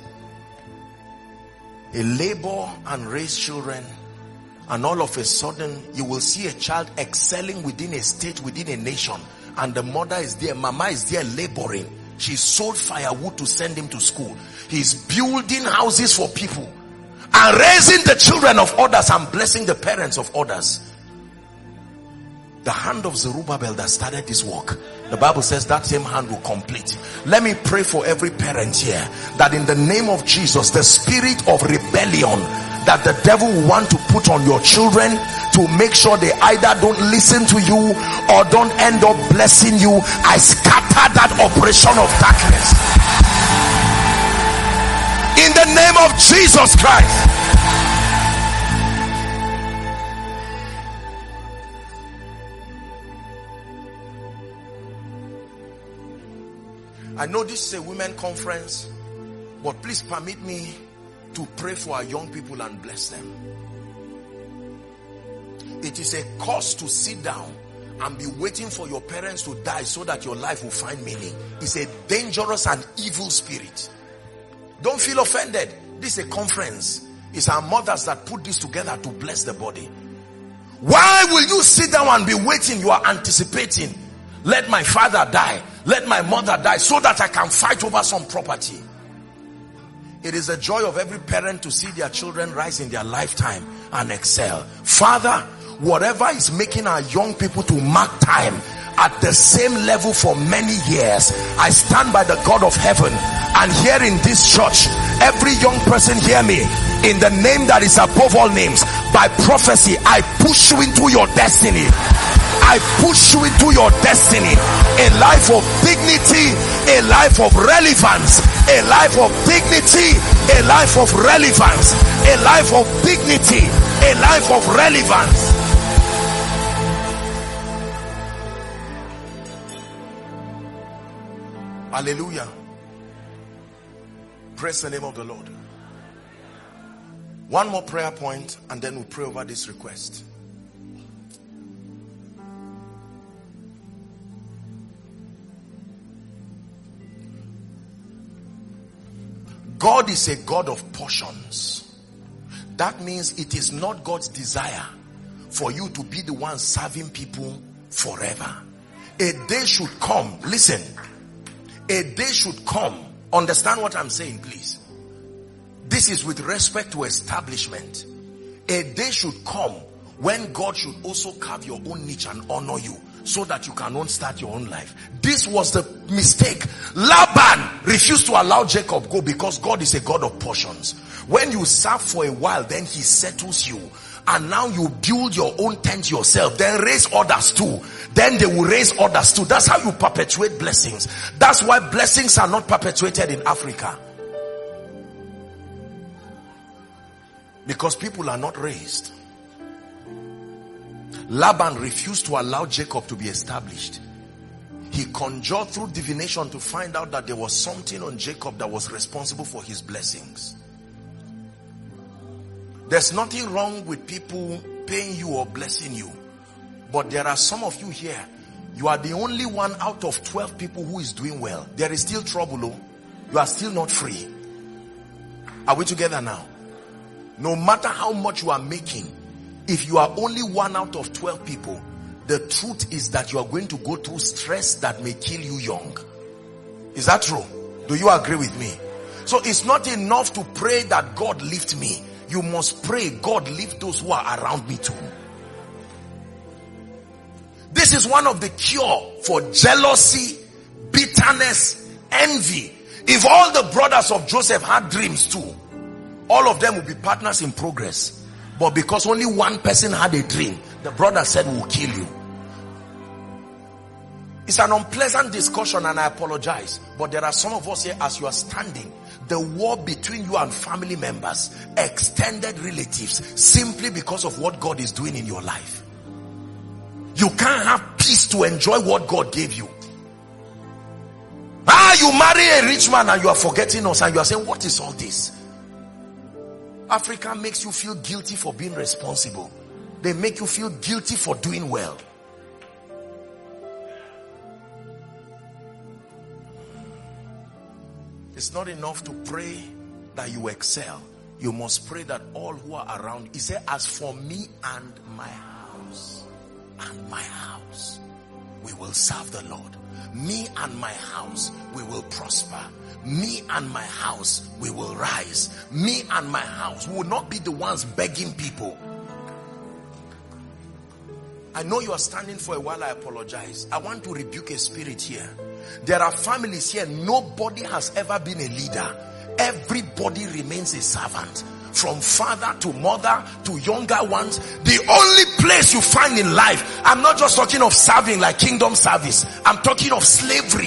A labor and raise children, and all of a sudden you will see a child excelling within a state, within a nation, and the mother is there, mama is there laboring. She sold firewood to send him to school. He's building houses for people and raising the children of others and blessing the parents of others. The hand of Zerubbabel that started this work, the Bible says that same hand will complete. Let me pray for every parent here, that in the name of Jesus, the spirit of rebellion that the devil will want to put on your children to make sure they either don't listen to you or don't end up blessing you, I scatter that operation of darkness in the name of Jesus Christ. I know this is a women conference, but please permit me to pray for our young people and bless them. It is a cost to sit down and be waiting for your parents to die so that your life will find meaning. It's a dangerous and evil spirit. Don't feel offended. This is a conference. It's our mothers that put this together to bless the body. Why will you sit down and be waiting? You are anticipating. Let my father die. Let my mother die so that I can fight over some property. It is the joy of every parent to see their children rise in their lifetime and excel. Father, whatever is making our young people to mark time at the same level for many years, I stand by the God of heaven, and here in this church, every young person hear me, in the name that is above all names, by prophecy, I push you into your destiny. I push you into your destiny. A life of dignity, a life of relevance, a life of dignity, a life of relevance, a life of dignity, a life of relevance. Hallelujah. Praise the name of the Lord. One more prayer point and then we'll pray over this request. God is a God of portions. That means it is not God's desire for you to be the one serving people forever. A day should come. Listen. A day should come. Understand what I'm saying, please. This is with respect to establishment. A day should come when God should also carve your own niche and honor you, so that you can start your own life. This was the mistake. Laban refused to allow Jacob go because God is a God of portions. When you serve for a while, then he settles you. And now you build your own tent yourself. Then raise others too. Then they will raise others too. That's how you perpetuate blessings. That's why blessings are not perpetuated in Africa. Because people are not raised. Laban refused to allow Jacob to be established. He conjured through divination to find out that there was something on Jacob that was responsible for his blessings. There's nothing wrong with people paying you or blessing you. But there are some of you here, you are the only one out of twelve people who is doing well. There is still trouble. Oh. You are still not free. Are we together now? No matter how much you are making, if you are only one out of twelve people, the truth is that you are going to go through stress that may kill you young. Is that true? Do you agree with me? So it's not enough to pray that God lift me. You must pray, God lift those who are around me too. This is one of the cure for jealousy, bitterness, envy. If all the brothers of Joseph had dreams too, all of them would be partners in progress. But because only one person had a dream, the brother said, we'll kill you. It's an unpleasant discussion, and I apologize. But there are some of us here, as you are standing, the war between you and family members, extended relatives, simply because of what God is doing in your life. You can't have peace to enjoy what God gave you. Ah, you marry a rich man and you are forgetting us, and you are saying, what is all this? Africa makes you feel guilty for being responsible. They make you feel guilty for doing well. It's not enough to pray that you excel. You must pray that all who are around, he said, as for me and my house, and my house, we will serve the Lord. Me and my house, we will prosper. Me and my house, we will rise. Me and my house, we will not be the ones begging people. I know you are standing for a while. I apologize. I want to rebuke a spirit here. There are families here, nobody has ever been a leader. Everybody remains a servant. From father to mother to younger ones. The only place you find in life, I'm not just talking of serving like kingdom service, I'm talking of slavery.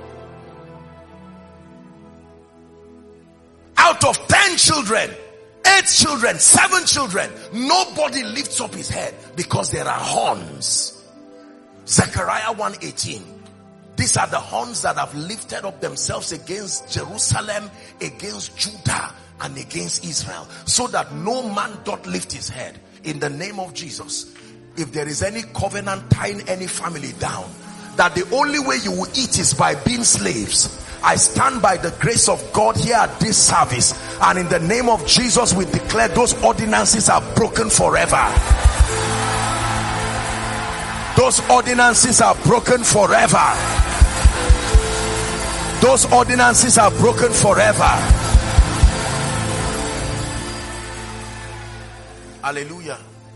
Out of ten children, eight children, seven children, nobody lifts up his head because there are horns. Zechariah one eighteen. These are the horns that have lifted up themselves against Jerusalem, against Judah, and against Israel, so that no man doth lift his head. In the name of Jesus, if there is any covenant tying any family down, that the only way you will eat is by being slaves, I stand by the grace of God here at this service, and in the name of Jesus we declare those ordinances are broken forever. Those ordinances are broken forever. Those ordinances are broken forever. Hallelujah.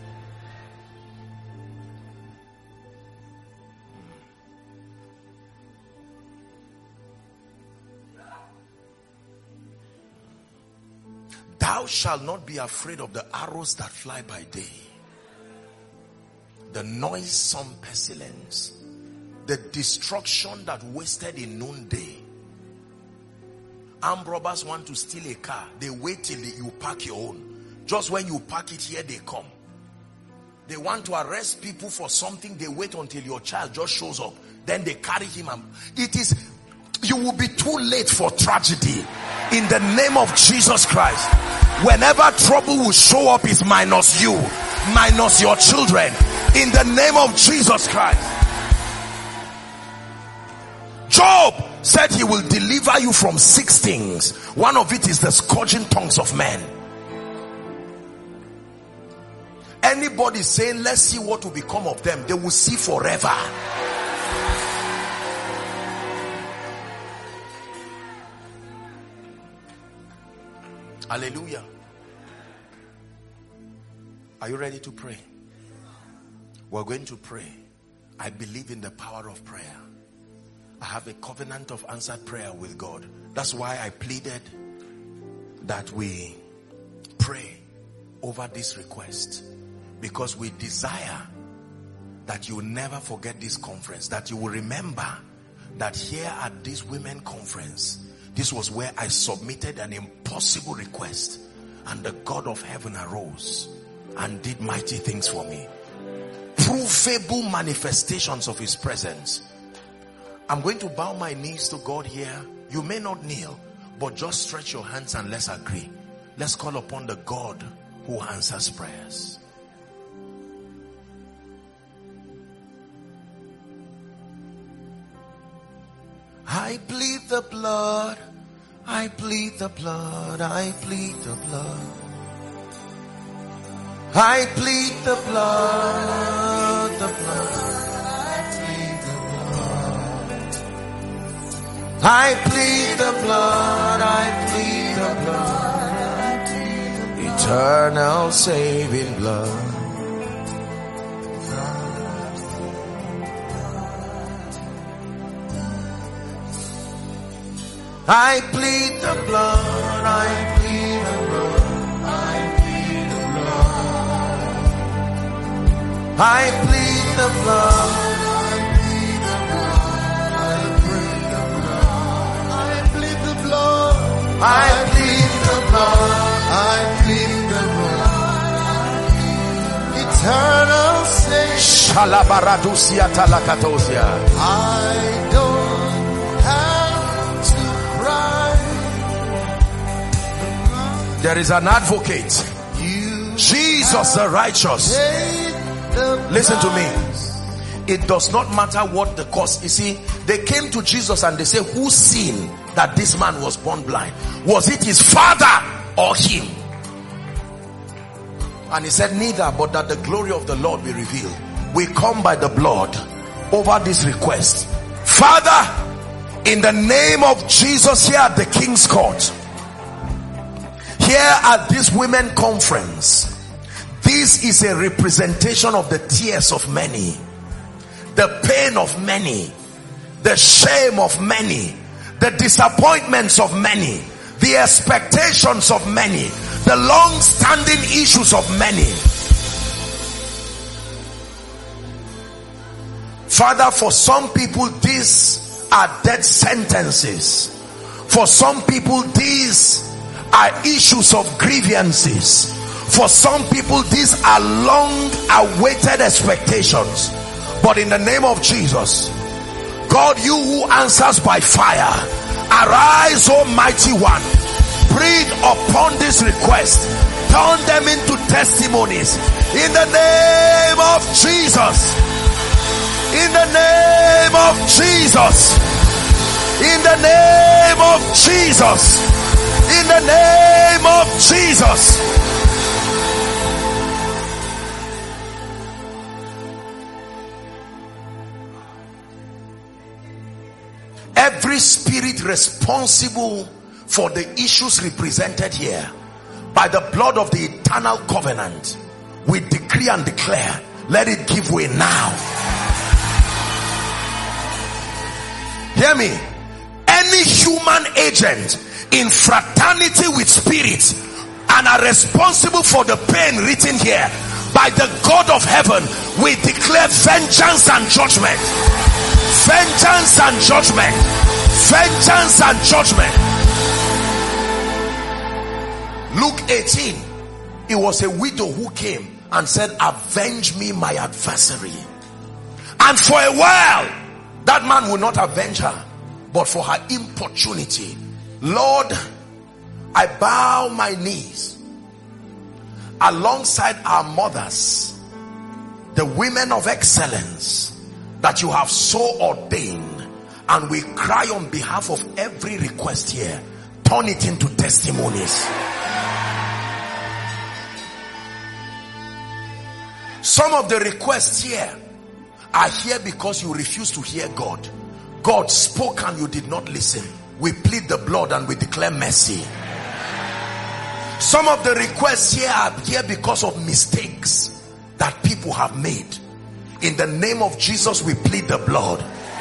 Thou shalt not be afraid of the arrows that fly by day, the noisome pestilence, the destruction that wasted in noonday. Armed robbers want to steal a car. They wait till you park your own. Just when you park it here, they come. They want to arrest people for something. They wait until your child just shows up. Then they carry him. And it is, you will be too late for tragedy. In the name of Jesus Christ. Whenever trouble will show up, is minus you, minus your children. In the name of Jesus Christ. Job said he will deliver you from six things. One of it is the scourging tongues of men. Anybody saying, let's see what will become of them, they will see forever. Hallelujah. Are you ready to pray? We're going to pray. I believe in the power of prayer. I have a covenant of answered prayer with God. That's why I pleaded that we pray over this request, because we desire that you will never forget this conference, that you will remember that here at this women conference, this was where I submitted an impossible request, and the God of heaven arose and did mighty things for me. Provable manifestations of his presence. I'm going to bow my knees to God here. You may not kneel, but just stretch your hands and let's agree. Let's call upon the God who answers prayers. I plead the blood, I plead the blood, I plead the blood. I plead the blood, the blood. I plead the blood, I plead the blood. Eternal saving blood. I plead the blood, I plead the blood, I plead the blood. I plead the blood, I plead the blood, I plead the blood, I plead the blood, eternal saving. Shalabaradusia talakatosia. I don't have to cry. There is an advocate, Jesus the righteous. Listen to me. It does not matter what the cost. You see, they came to Jesus and they say, who sinned that this man was born blind? Was it his father or him? And he said, neither, but that the glory of the Lord be revealed. We come by the blood over this request. Father, in the name of Jesus, here at the King's Court, here at this women conference, this is a representation of the tears of many, the pain of many, the shame of many, the disappointments of many, the expectations of many, the long-standing issues of many. Father, for some people these are death sentences. For some people these are issues of grievances. For some people these are long awaited expectations. But in the name of Jesus, God, you who answers by fire, arise, Almighty One, breathe upon this request, turn them into testimonies in the name of Jesus. In the name of Jesus. In the name of Jesus. In the name of Jesus. Every spirit responsible for the issues represented here, by the blood of the eternal covenant, we decree and declare, let it give way now. Hear me. Any human agent in fraternity with spirits and are responsible for the pain written here, by the God of heaven, we declare vengeance and judgment. Vengeance and judgment. Vengeance and judgment. Luke eighteen. It was a widow who came and said, avenge me my adversary. And for a while, that man will not avenge her. But for her importunity, Lord, I bow my knees alongside our mothers, the women of excellence that you have so ordained, and we cry on behalf of every request here, turn it into testimonies. Some of the requests here are here because you refuse to hear God. God spoke and you did not listen. We plead the blood and we declare mercy. Some of the requests here are here because of mistakes that people have made. In the name of Jesus, we plead the blood.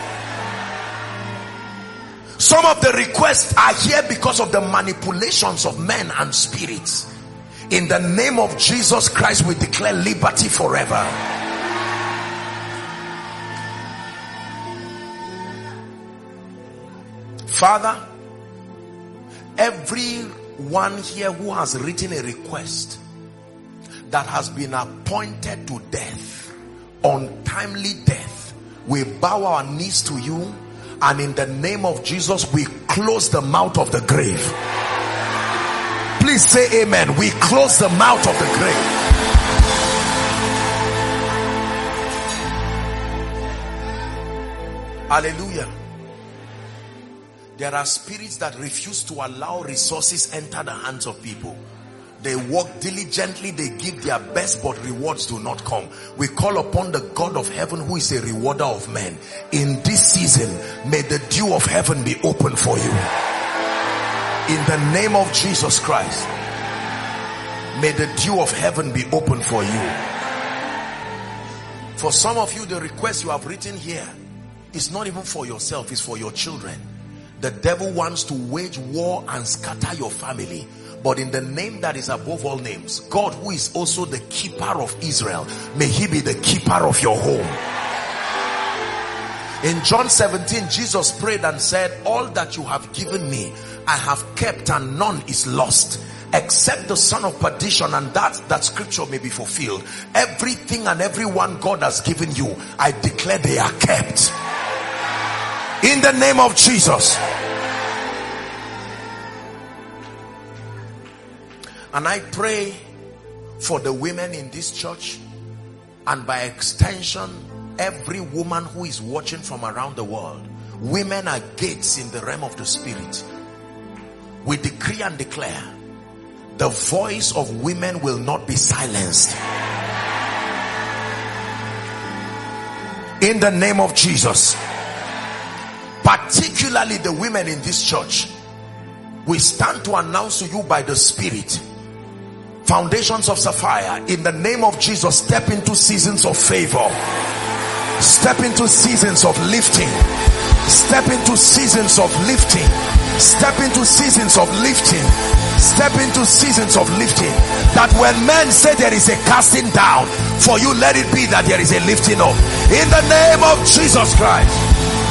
Some of the requests are here because of the manipulations of men and spirits. In the name of Jesus Christ, we declare liberty forever. Father, everyone here who has written a request that has been appointed to death, untimely death, we bow our knees to you, and in the name of Jesus, we close the mouth of the grave. Please say amen. We close the mouth of the grave. Hallelujah. There are spirits that refuse to allow resources enter the hands of people. They work diligently, they give their best, but rewards do not come. We call upon the God of heaven, who is a rewarder of men. In this season, may the dew of heaven be open for you. In the name of Jesus Christ, may the dew of heaven be open for you. For some of you, the request you have written here is not even for yourself, it's for your children. The devil wants to wage war and scatter your family. But in the name that is above all names, God, who is also the keeper of Israel, may he be the keeper of your home. In John seventeen, Jesus prayed and said, all that you have given me, I have kept, and none is lost, except the son of perdition, and that that scripture may be fulfilled. Everything and everyone God has given you, I declare they are kept. In the name of Jesus. And I pray for the women in this church, and by extension, every woman who is watching from around the world. Women are gates in the realm of the spirit. We decree and declare, the voice of women will not be silenced. In the name of Jesus. Particularly the women in this church, we stand to announce to you by the Spirit, Foundations of Sapphire, in the name of Jesus, step into seasons of favor, step into seasons of lifting, step into seasons of lifting, step into seasons of lifting, step into seasons of lifting. That when men say there is a casting down, for you let it be that there is a lifting up. In the name of Jesus Christ.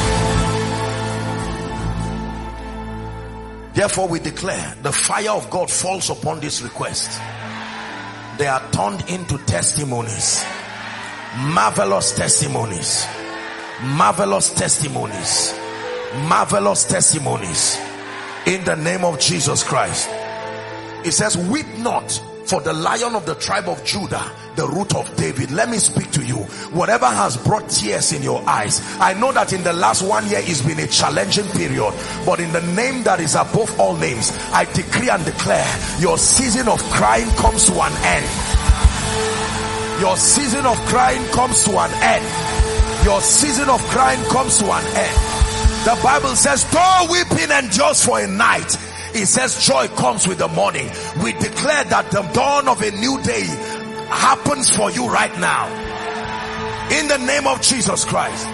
Therefore we declare, the fire of God falls upon this request. They are turned into testimonies. Marvelous testimonies. Marvelous testimonies. Marvelous testimonies. In the name of Jesus Christ. It says, weep not for the Lion of the tribe of Judah, the root of David. Let me speak to you. Whatever has brought tears in your eyes, I know that in the last one year it's been a challenging period, but in the name that is above all names, I decree and declare, your season of crying comes to an end. Your season of crying comes to an end. Your season of crying comes to an end. The Bible says, though weeping endures for a night, it says joy comes with the morning. We declare that the dawn of a new day happens for you right now. In the name of Jesus Christ.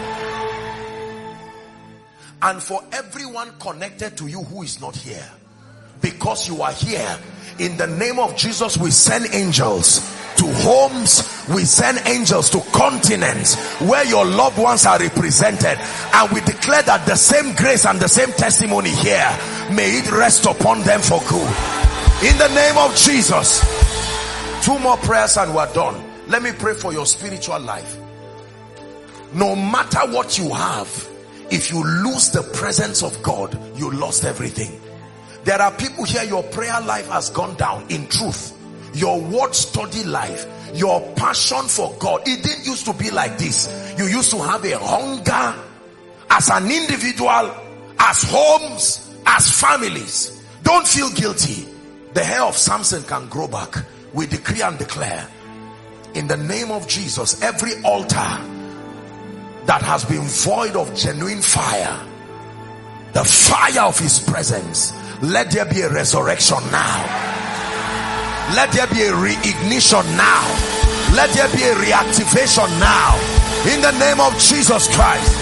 And for everyone connected to you who is not here, because you are here, in the name of Jesus, we send angels to homes, we send angels to continents where your loved ones are represented, and we declare that the same grace and the same testimony here, may it rest upon them for good. In the name of Jesus. Two more prayers and we're done. Let me pray for your spiritual life. No matter what you have, if you lose the presence of God, you lost everything. There are people here, your prayer life has gone down. In truth, your word study life, your passion for God, it didn't used to be like this. You used to have a hunger as an individual, as homes, as families. Don't feel guilty. The hair of Samson can grow back. We decree and declare, in the name of Jesus, every altar that has been void of genuine fire, the fire of his presence, let there be a resurrection now. Let there be a reignition now. Let there be a reactivation now. In the name of Jesus Christ.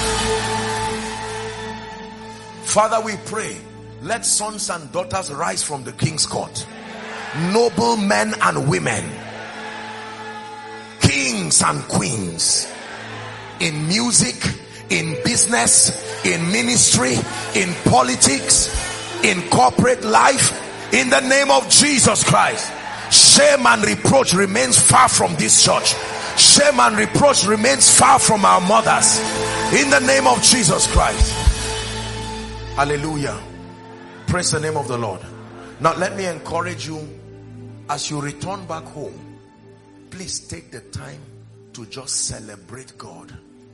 Father, we pray, let sons and daughters rise from the king's court. Noble men and women, kings and queens, in music, in business, in ministry, in politics, in corporate life, in the name of Jesus Christ. Shame and reproach remains far from this church. Shame and reproach remains far from our mothers. In the name of Jesus Christ. Hallelujah. Praise the name of the Lord. Now let me encourage you, as you return back home, please take the time to just celebrate God.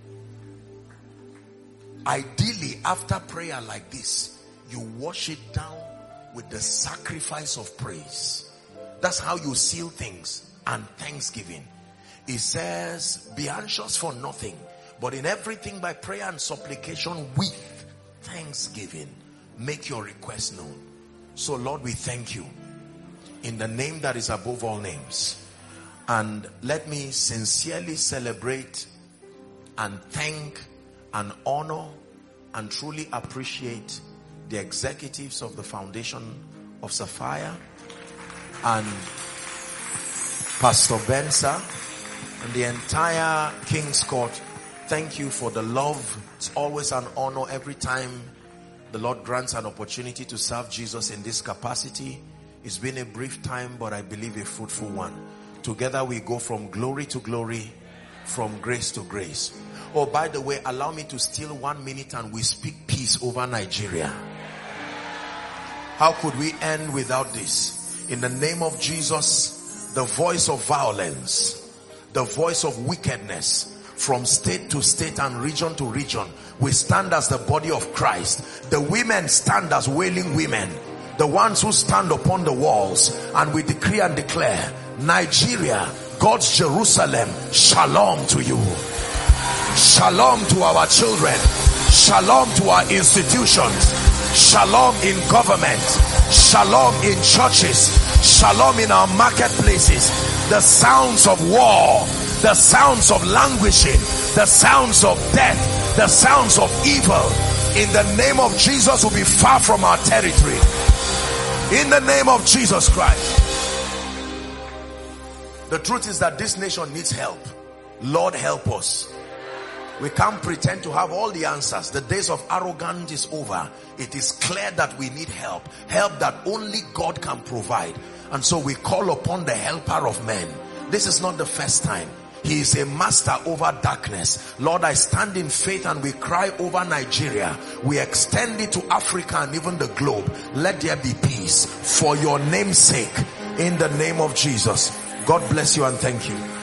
Ideally, after prayer like this, you wash it down with the sacrifice of praise. That's how you seal things. And thanksgiving. It says, be anxious for nothing, but in everything by prayer and supplication with thanksgiving, make your request known. So Lord, we thank you in the name that is above all names. And let me sincerely celebrate and thank and honor and truly appreciate the executives of the Foundation of Sapphire and Pastor Bensa and the entire King's Court. Thank you for the love. It's always an honor every time the Lord grants an opportunity to serve Jesus in this capacity. It's been a brief time, but I believe a fruitful one. Together we go from glory to glory, from grace to grace. Oh, by the way, allow me to steal one minute and we speak peace over Nigeria. How could we end without this? In the name of Jesus, the voice of violence, the voice of wickedness, from state to state and region to region, we stand as the body of Christ. The women stand as wailing women, the ones who stand upon the walls, and we decree and declare, Nigeria, God's Jerusalem, shalom to you. Shalom to our children. Shalom to our institutions. Shalom in government. Shalom in churches. Shalom in our marketplaces. The sounds of war, the sounds of languishing, the sounds of death, the sounds of evil, in the name of Jesus, will be far from our territory. In the name of Jesus Christ. The truth is that this nation needs help. Lord, help us. We can't pretend to have all the answers. The days of arrogance is over. It is clear that we need help. Help that only God can provide. And so we call upon the helper of men. This is not the first time. He is a master over darkness. Lord, I stand in faith and we cry over Nigeria. We extend it to Africa and even the globe. Let there be peace for your name's sake. In the name of Jesus. God bless you and thank you.